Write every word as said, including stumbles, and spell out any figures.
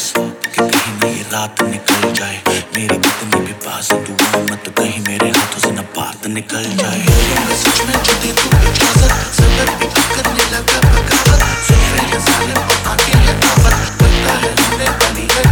पास कि कहीं ना ये रात निकल जाए। मेरी कितनी भी पास दुआ मत कहीं मेरे हाथों से न बात निकल जाए। मैं सच में जो दे तू इजाजत सबर भी करने लगा बगावत। सुल्फे ये जालिम और आंखें ये दावत लगता है हमने बनी है